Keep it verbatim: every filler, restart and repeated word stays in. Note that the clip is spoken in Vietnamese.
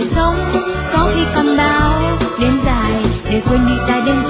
sống có khi còn bao đêm dài để quên đi ta đêm